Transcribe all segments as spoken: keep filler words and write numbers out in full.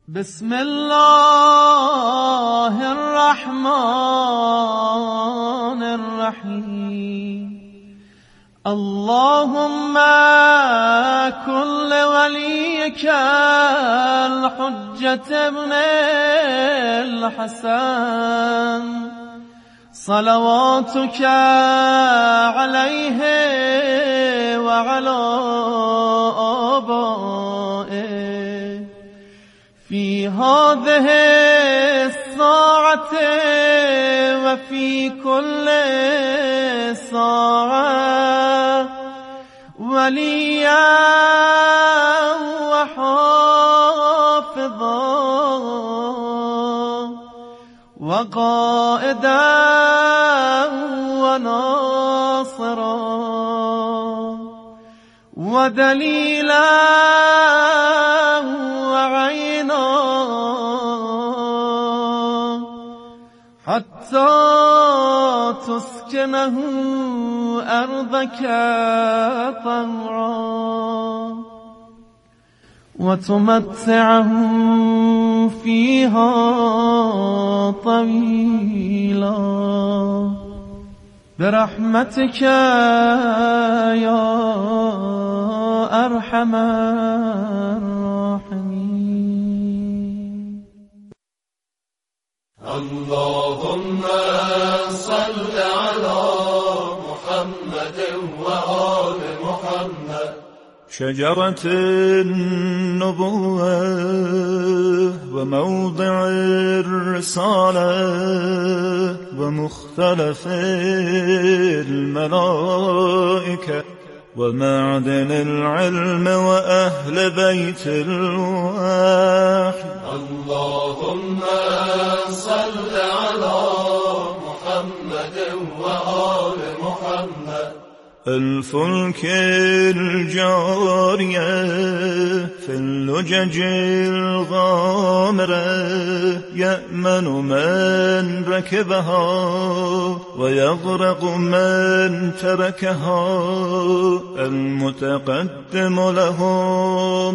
بسم الله الرحمن الرحيم. اللهم كن لوليك الحجة ابن الحسن صلواتك عليه وعلى آبائه في هذه الساعة وفي كل ساعة وليا وحافظا وقائدا وناصرا ودليلا وعينا حتى تسكنه أرضك طوعا وتمتعه فيها طويلا برحمتك يا أرحم الراحمين. اللهم صل على محمد وآل محمد. شجرة النبوة وموضع الرسالة ومختلف الملائكة ومعدن العلم وأهل بيت الوحي. اللهم صل على محمد وآل محمد. الفلك الجارية في اللجج الغامرة يأمن من ركبها ويغرق من تركها. المتقدم لهم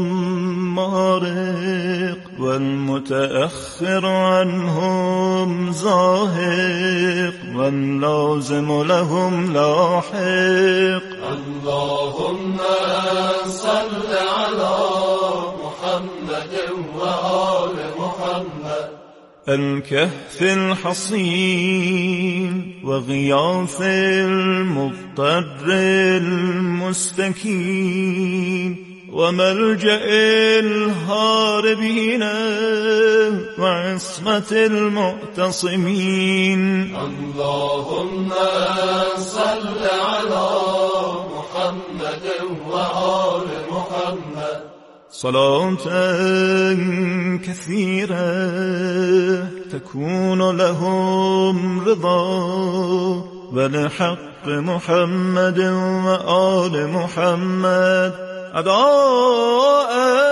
مارق والمتأخر عنهم زاهق واللازم لهم لاحق. اللهم صل على محمد وآل محمد. الكهف الحصين وغياث المضطر المستكين وملجأ الهاربين وعصمة المعتصمين. اللهم صل على محمد وآل محمد. صلاة كثيرة تكون لهم رضا ولحق محمد وآل محمد أداء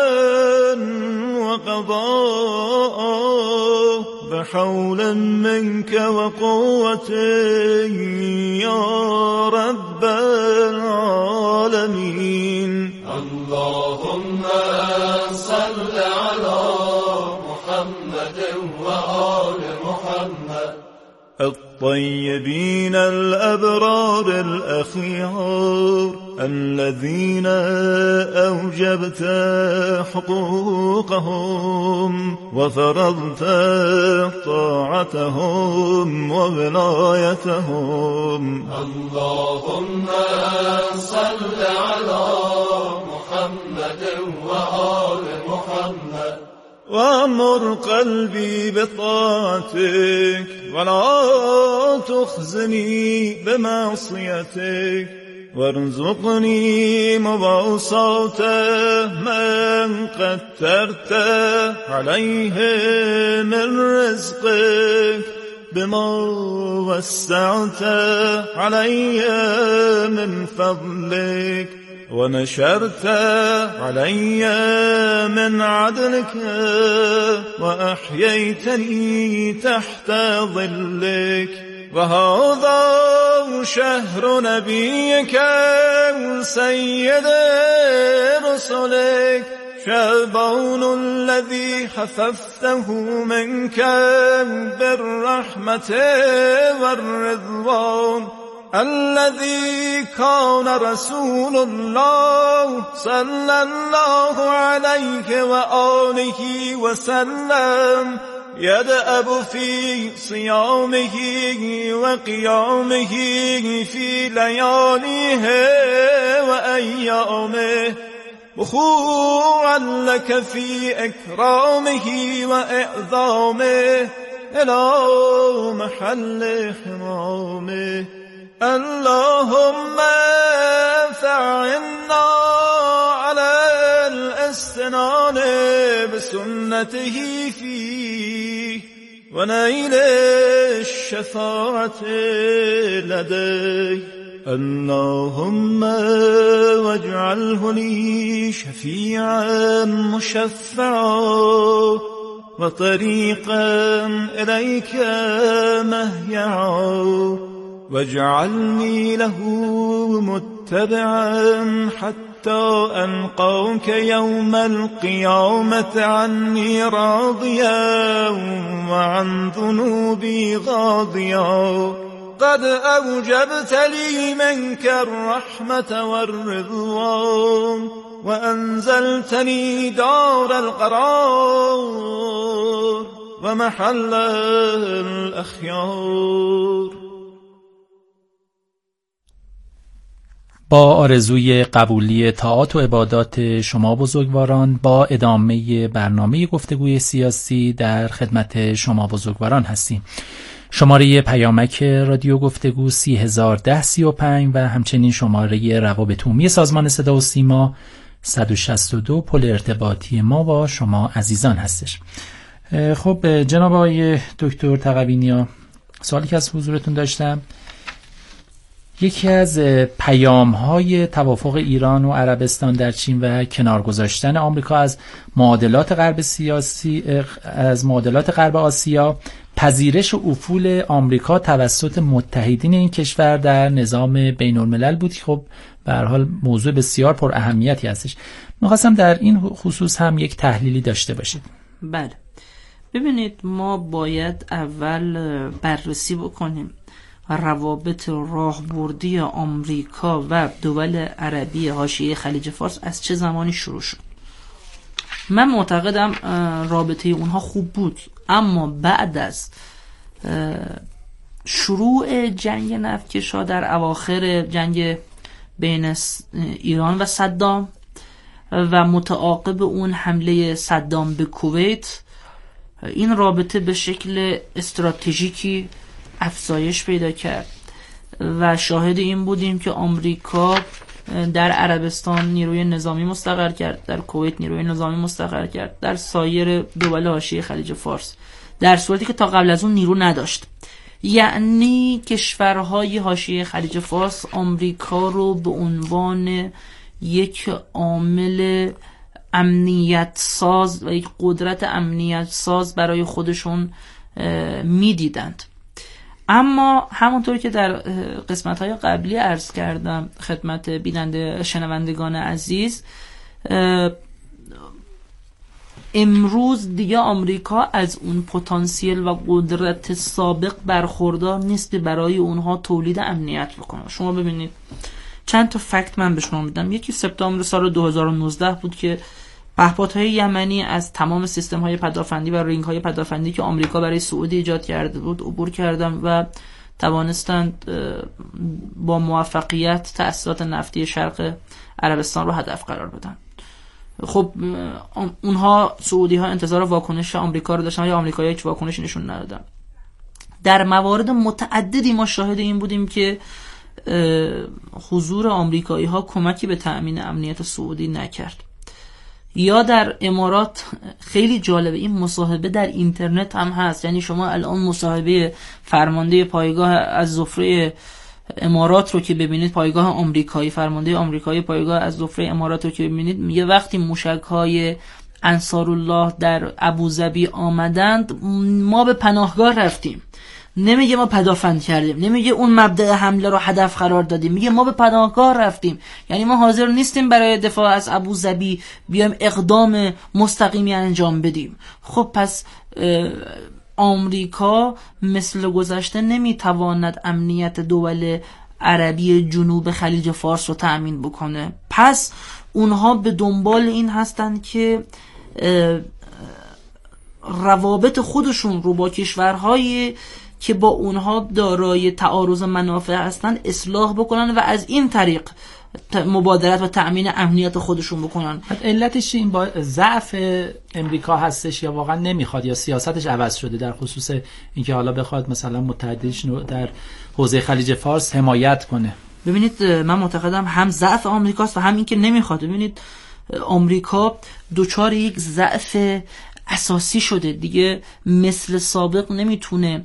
وقضاء بحول منك وقوة يا رب العالمين. اللهم صل على محمد وآل محمد. الطيبين الأبرار الأخيار الذين أوجبت حقوقهم وفرضت طاعتهم وولايتهم. اللهم صل على محمد وآل محمد. وامر قلبي بطاعتك ولا تخزني بمعصيتك وارزقني مواصاة من قدرت عليه من رزقك بما وسعت علي من فضلك ونشرت علي من عدلك وأحييتني تحت ظلك. وهذا شهر نبيك سيد رسلك شعبان الذي حففته منك بالرحمة والرضوان الذي كان رسول الله صلى الله عليه وآله وسلم يدأب في صيامه وقيامه في لياليه وأيامه بخورا لك في إكرامه وإعظامه إلى محل حرامه. اللهم فعنا على الاستنان بسنته فيه ونيل الشفاعة لديه. اللهم واجعله لي شفيعا مشفعا وطريقا إليك مهيعا واجعلني له متبعا حتى ألقاك يوم القيامة عني راضيا وعن ذنوبي غاضيا. قد أوجبت لي منك الرحمة والرضوان وأنزلتني دار القرار ومحل الأخيار. با آرزوی قبولی طاعات و عبادات شما بزرگواران، با ادامه برنامه گفتگوی سیاسی در خدمت شما بزرگواران هستیم. شماره پیامک رادیو گفتگو سی هزار ده سی و پنج و همچنین شماره روابط عمومی سازمان صدا و سیما صد و شصت و دو پل ارتباطی ما با شما عزیزان هستش. خب جناب آقای دکتر تقوی‌نیا، سوالی که از حضورتون داشتم، یکی از پیام‌های توافق ایران و عربستان در چین و کنار گذاشتن آمریکا از معادلات غرب سیاسی از معادلات غرب آسیا، پذیرش افول آمریکا توسط متحدین این کشور در نظام بین الملل بود که خب به هر حال موضوع بسیار پر اهمیتی هستش. می‌خواستم در این خصوص هم یک تحلیلی داشته باشید. بله، ببینید ما باید اول بررسی بکنیم روابط راهبردی آمریکا و دول عربی حاشیه خلیج فارس از چه زمانی شروع شد. من معتقدم رابطه اونها خوب بود، اما بعد از شروع جنگ نفتکش‌ها در اواخر جنگ بین ایران و صدام و متعاقب اون حمله صدام به کویت، این رابطه به شکل استراتژیکی افزایش پیدا کرد و شاهد این بودیم که آمریکا در عربستان نیروی نظامی مستقر کرد، در کویت نیروی نظامی مستقر کرد، در سایر دول حاشیه خلیج فارس، در صورتی که تا قبل از اون نیرو نداشت. یعنی کشورهای حاشیه خلیج فارس آمریکا رو به عنوان یک عامل امنیت ساز و یک قدرت امنیت ساز برای خودشون میدیدند. اما همونطور که در قسمت‌های قبلی عرض کردم خدمت بیننده شنوندگان عزیز، امروز دیگه آمریکا از اون پتانسیل و قدرت سابق برخوردار نیست برای اونها تولید امنیت بکنه. شما ببینید چند تا فکت من به شما میدم. یکی سپتامبر سال دو هزار و نوزده بود که پهپادهای یمنی از تمام سیستم‌های پدافندی و رینگ‌های پدافندی که آمریکا برای سعودی ایجاد کرده بود عبور کردند و توانستند با موفقیت تأسیسات نفتی شرق عربستان رو هدف قرار بدن. خب اونها سعودی‌ها انتظار واکنش آمریکا رو داشتن، یا آمریکایی‌ها هیچ واکنشی نشون ندادن. در موارد متعددی ما شاهد این بودیم که حضور آمریکایی‌ها کمکی به تأمین امنیت سعودی نکرد. یا در امارات خیلی جالبه، این مصاحبه در اینترنت هم هست، یعنی شما الان مصاحبه فرمانده پایگاه از زفره امارات رو که ببینید، پایگاه آمریکایی، فرمانده آمریکایی پایگاه از زفره امارات رو که ببینید، یه وقتی موشک‌های انصارالله در ابوظبی آمدند ما به پناهگاه رفتیم نمیگه ما پدافند کردیم، نمیگه اون مبدأ حمله رو هدف قرار دادیم، میگه ما به پناهگاه رفتیم. یعنی ما حاضر نیستیم برای دفاع از ابوظبی بیایم اقدام مستقیمی انجام بدیم. خب پس آمریکا مثل گذشته نمیتواند امنیت دول عربی جنوب خلیج فارس رو تأمین بکنه. پس اونها به دنبال این هستن که روابط خودشون رو با کشورهای که با اونها دارای تعارض منافع هستن اصلاح بکنن و از این طریق مبادرت و تأمین امنیت خودشون بکنن. علتش این با ضعف امریکا هستش یا واقعا نمیخواد یا سیاستش عوض شده در خصوص اینکه حالا بخواد مثلا متحدش در حوزه خلیج فارس حمایت کنه؟ ببینید من معتقدم هم ضعف آمریکاست و هم این که نمیخواد. ببینید آمریکا دوچار یک ضعف اساسی شده دیگه، مثل سابق نمیتونه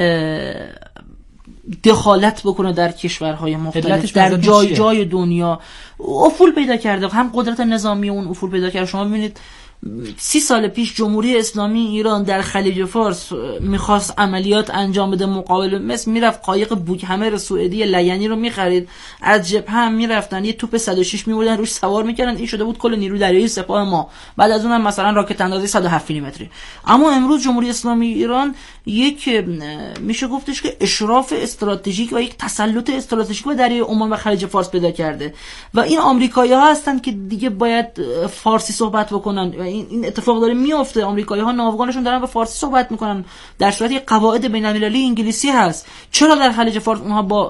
دخالت بکنه در کشورهای مختلف، در جای جای دنیا افول پیدا کرده، هم قدرت نظامی اون افول پیدا کرده. شما ببینید سی سال پیش جمهوری اسلامی ایران در خلیج فارس میخواست عملیات انجام بده مقابل مصر، میرفت قایق بوکهمر سوئدی لینی رو میخرید، از جبهه هم میرفتن یه توپ صد و شش میبردن روش سوار میکردن، این شده بود کل نیروی دریایی سپاه ما. بعد از اونم مثلا راکت اندازی صد و هفت میلیمتری. اما امروز جمهوری اسلامی ایران یک میشه گفتش که اشراف استراتژیک و یک تسلط استراتژیک به دریای عمان و خلیج فارس پیدا کرده و این آمریکایی‌ها هستن که دیگه باید فارسی صحبت بکنن. این اتفاق داره میفته، آمریکایی‌ها ناوگانشون دارن به فارسی صحبت میکنن در صورتی قواعد بین‌المللی انگلیسی هست. چرا در خلیج فارس اونها با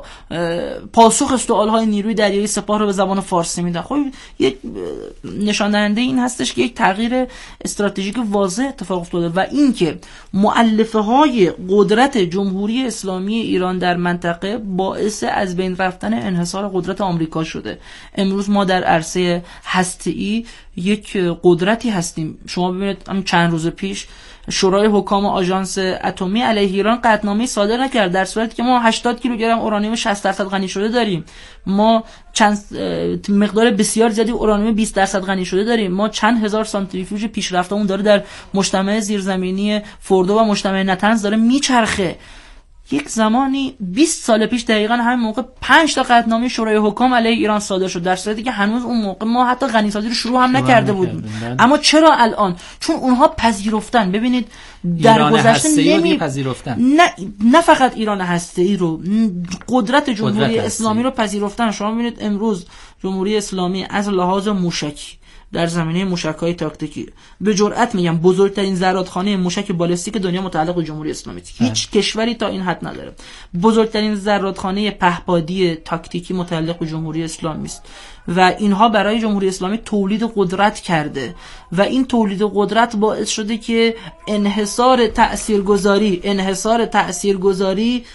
پاسخ سوال‌های نیروی دریایی سپاه رو به زبان فارسی میدن؟ خب یک نشان دهنده این هستش که یک تغییر استراتژیک واضح اتفاق افتاده و اینکه مؤلفه‌های قدرت جمهوری اسلامی ایران در منطقه باعث از بین رفتن انحصار قدرت آمریکا شده. امروز ما در عرصه هسته‌ای یک قدرتی هستیم. شما ببینید هم چند روز پیش شورای حکام آژانس اتمی علیه ایران قطعنامه صادر نکرد، در صورتی که ما هشتاد کیلوگرم اورانیوم شصت درصد غنی شده داریم. ما چند مقدار بسیار زیادی اورانیوم بیست درصد غنی شده داریم. ما چند هزار سانتریفیوژ پیشرفته‌مون داره در مجتمع زیرزمینی فوردو و مجتمع نتنز داره میچرخه. یک زمانی بیست سال پیش دقیقاً همین موقع پنج تا قطعنامه شورای حکام علیه ایران صادر شد، در صورتی که هنوز اون موقع ما حتی غنیسازی رو شروع هم نکرده بودیم. اما چرا الان؟ چون اونها پذیرفتن. ببینید در گذشته نمی پذیرفتن، نه نه فقط ایران هسته‌ای رو، قدرت جمهوری قدرت اسلامی رو پذیرفتن. شما ببینید امروز جمهوری اسلامی از لحاظ موشکی در زمینه موشک‌های تاکتیکی به جرئت میگم بزرگترین زرادخانه موشک بالستیک دنیا متعلق به جمهوری اسلامی است. هیچ کشوری تا این حد نداره. بزرگترین زرادخانه پهپادی تاکتیکی متعلق به جمهوری اسلامی است و اینها برای جمهوری اسلامی تولید قدرت کرده و این تولید قدرت باعث شده که انحصار تاثیرگذاری انحصار تاثیرگذاری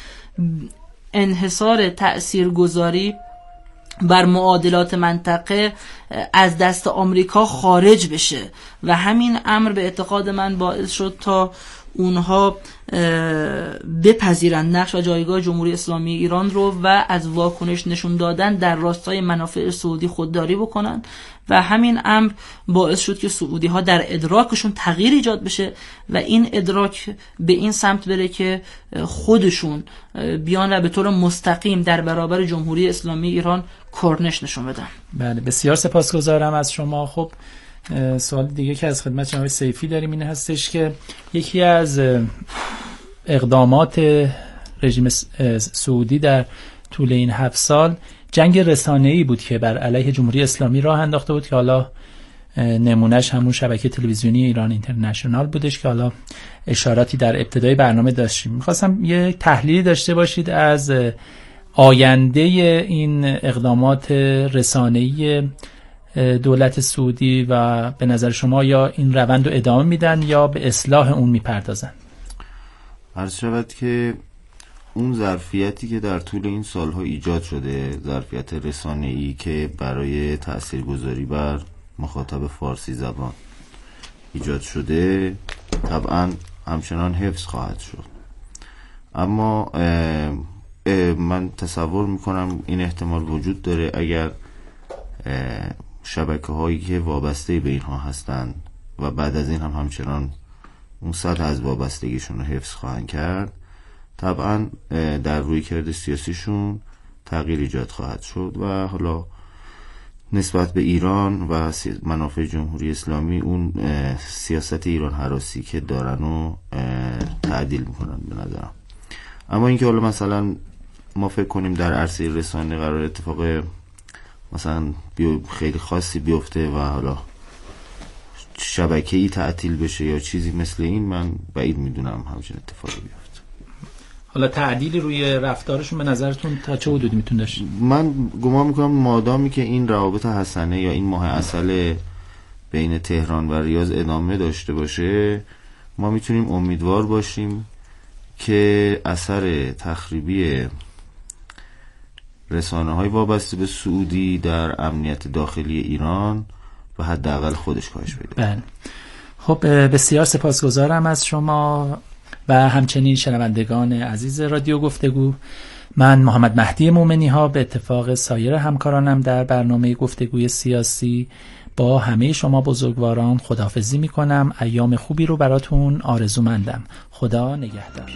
انحصار تاثیرگذاری بر معادلات منطقه از دست آمریکا خارج بشه و همین امر به اعتقاد من باعث شد تا اونها بپذیرند نقش و جایگاه جمهوری اسلامی ایران رو و از واکنش نشون دادن در راستای منافع سعودی خودداری بکنن و همین امر باعث شد که سعودی ها در ادراکشون تغییر ایجاد بشه و این ادراک به این سمت بره که خودشون بیان و به طور مستقیم در برابر جمهوری اسلامی ایران کرنش نشون بدن. بله بسیار سپاسگزارم از شما. خب سوال دیگه که از خدمت جناب سیفی داریم این هستش که یکی از اقدامات رژیم سعودی در طول این هفت سال جنگ رسانه‌ای بود که بر علیه جمهوری اسلامی راه انداخته بود که حالا نمونهش همون شبکه تلویزیونی ایران اینترنشنال بودش که حالا اشاراتی در ابتدای برنامه داشتیم. می‌خواستم یه تحلیلی داشته باشید از آینده این اقدامات رسانه‌ای دولت سعودی و به نظر شما یا این روند رو ادامه میدن یا به اصلاح اون میپردازن؟ عرض شود که اون ظرفیتی که در طول این سالها ایجاد شده، ظرفیت رسانه‌ای که برای تاثیرگذاری بر مخاطب فارسی زبان ایجاد شده طبعا همچنان حفظ خواهد شد. اما اه اه من تصور میکنم این احتمال وجود داره اگر شبکه هایی که وابسته به اینها هستند و بعد از این هم همچنان اون سطح از وابستگیشون رو حفظ خواهند کرد، طبعا در روی کرد سیاسیشون تغییر ایجاد خواهد شد و حالا نسبت به ایران و منافع جمهوری اسلامی اون سیاست ایران هراسی که دارن و تعدیل میکنن به نظرم. اما اینکه حالا مثلا ما فکر کنیم در عرصه رسانه قرار اتفاق مثلا خیلی خاصی بیفته و حالا شبکه‌ای تعطیل بشه یا چیزی مثل این، من بعید میدونم همچین اتفاقی بیفته. حالا تعدیلی روی رفتارشون به نظرتون تا چه حدودی میتونه داشت؟ من گمان میکنم مادامی که این روابط حسنه یا این ماه عسل بین تهران و ریاض ادامه داشته باشه، ما میتونیم امیدوار باشیم که اثر تخریبی رسانه های وابسته به سعودی در امنیت داخلی ایران و حداقل خودش کاهش پیدا کنه. بله. خب بسیار سپاسگزارم از شما و همچنین شنوندگان عزیز رادیو گفتگو. من محمد مهدی مومنی ها به اتفاق سایر همکارانم در برنامه گفتگوی سیاسی با همه شما بزرگواران خداحافظی می کنم. ایام خوبی رو براتون آرزومندم. خدا نگهدار.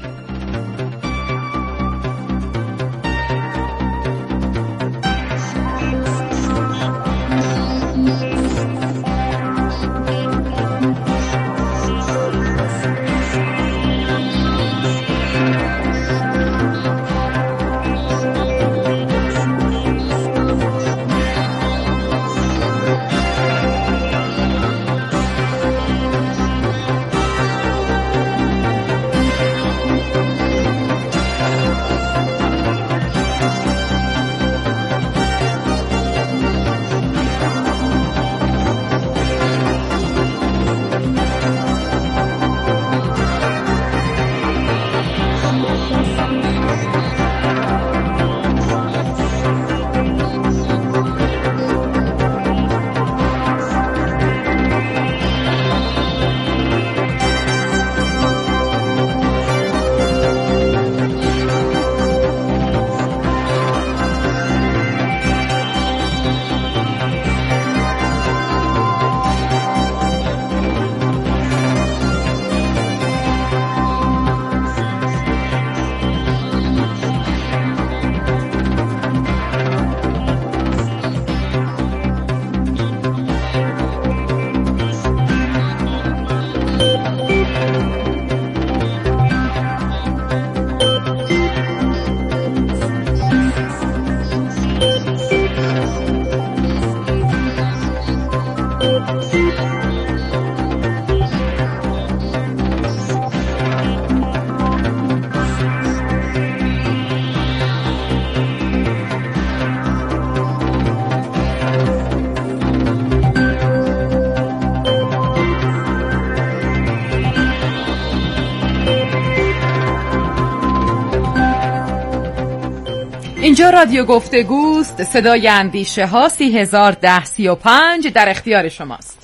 اینجا رادیو گفتگوست. صدای اندیشه ها سی هزار ده سی و پنج در اختیار شماست.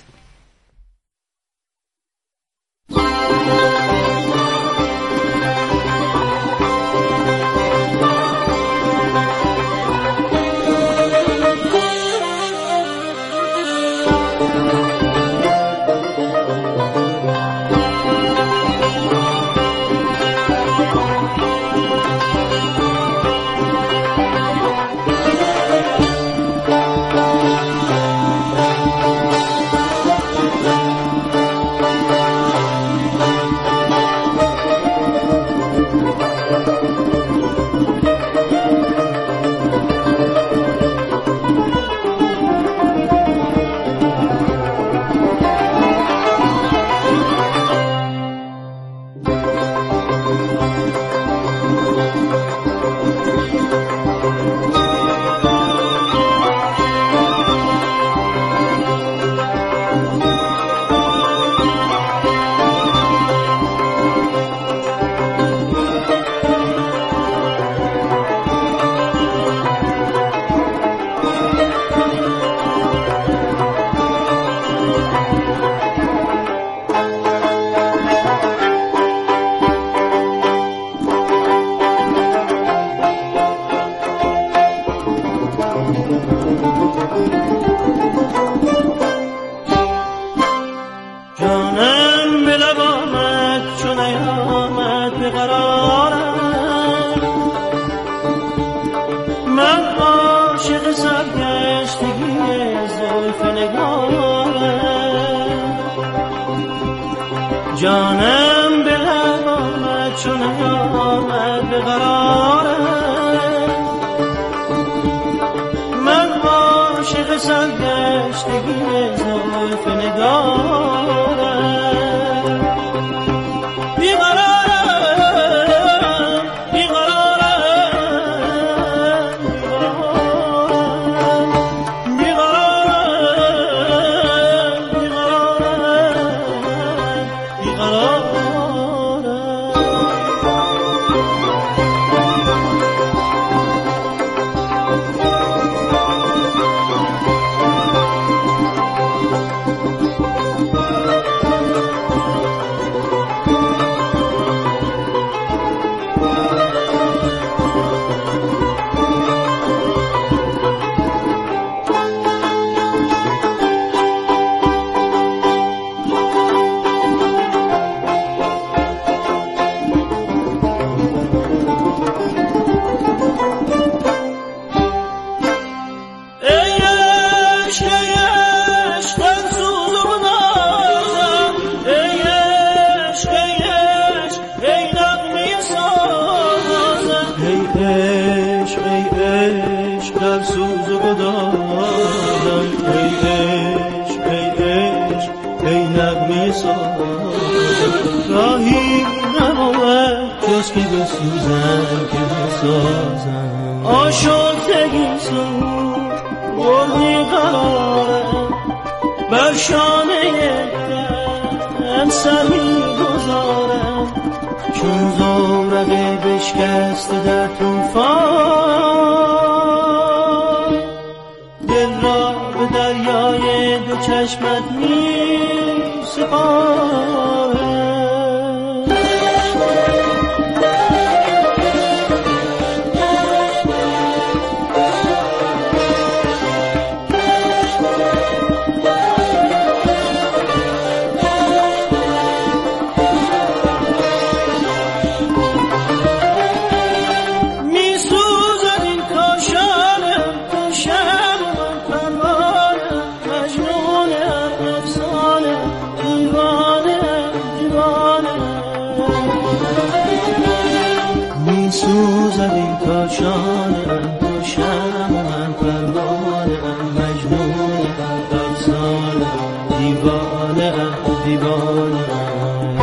جانم به لب آمد چون نیامد به قرارم، جانم به لب آمد چون آمد به قرارم، من عاشق سرگشتگی زلف نگارم. بیقرارم بیقرارم بیقرارم بیقرارم بیقرارم بیقرارم. راهی نماند جز که بسوزم که بسازم، آشفتگی سود بردی قرارم، بر شانه دم سر می گذارم، چون زورقه بشکسته در طوفان، دل را به دریای دو چشمت می سپارم. کاشانم تو شم من پروانم، مجنونم افسانم، دیوانم دیوانم.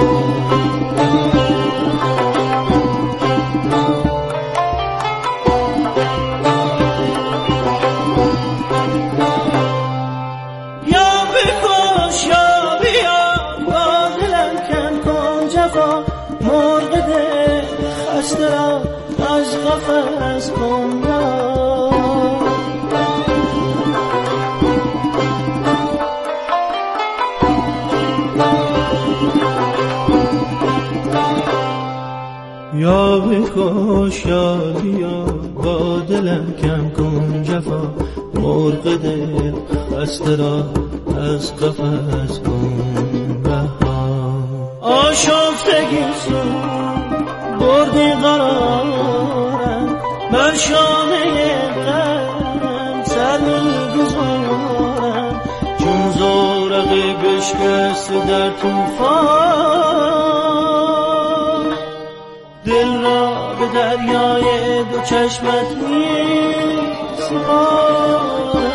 یا بکش یا بیا با دلم کم کن جفا، مرغ دل خسته را از قفس کن یا بکش یا بیا با دلم کم کن جفا، مرغ دل خسته را از قفس کن بها. آشفتگی سود بردی قرارم، بر شانه غم سر می گذارم، چون زورقی بشکسته در طوفان، دل را به دریای دو چشمت می سپارم.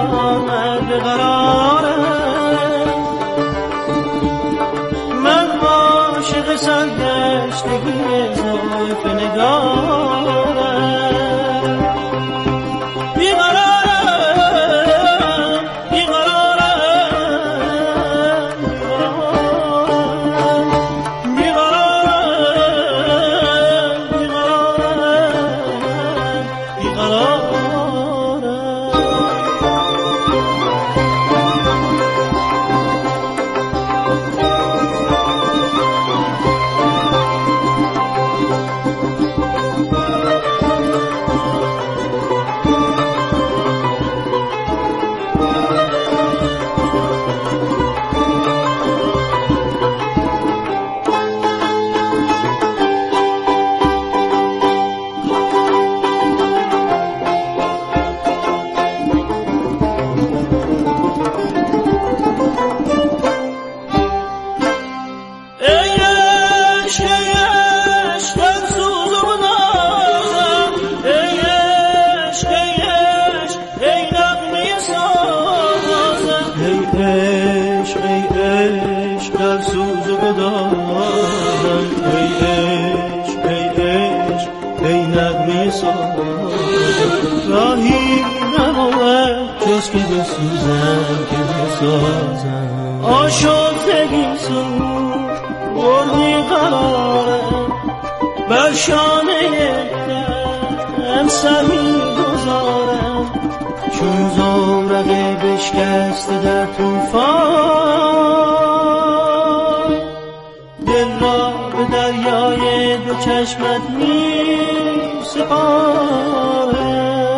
آمد به قرارم، من عاشق سرگشتگی زلف نگارم. بیقرارم بیقرارم بیقرارم بیقرارم بیقرارم. راهی نبود جز که بسوزم که بسازم، آشفتگی سود بردی قرارم، بر شانه دم سر می گذارم، چون زورقه بشکسته در توفان، دل را به دریای دو چشمت می سپارم.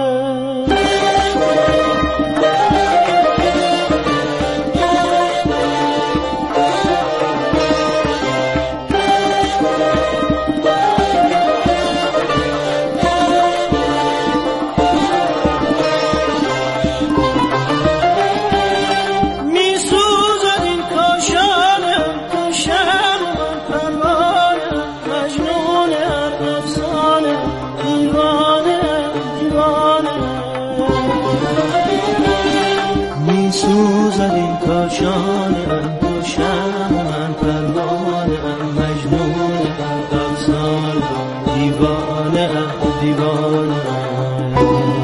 سوزد این کاشانم تو شمم، پروانم مجنونم، افسانم دیوانم دیوانم.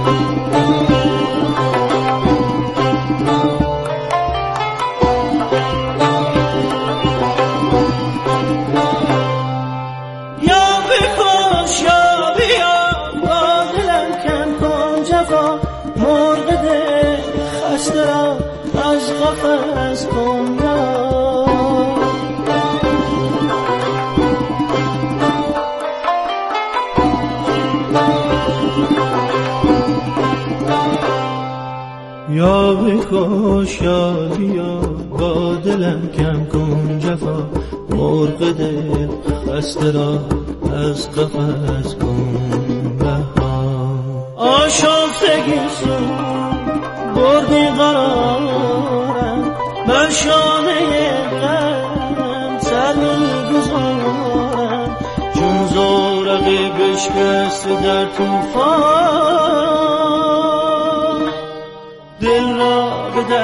یا بکش یا بیا با دلم کم کن جفا، مرغ دل خسته را از قفس کن یا بکش یا بیا با دلم کم کن جفا، مرغ دل خسته را از قفس کن رها. آشفتگی سود بردی قرارم، بر شانه غم سر می گذارم، چون زورقی بشکسته در توفان،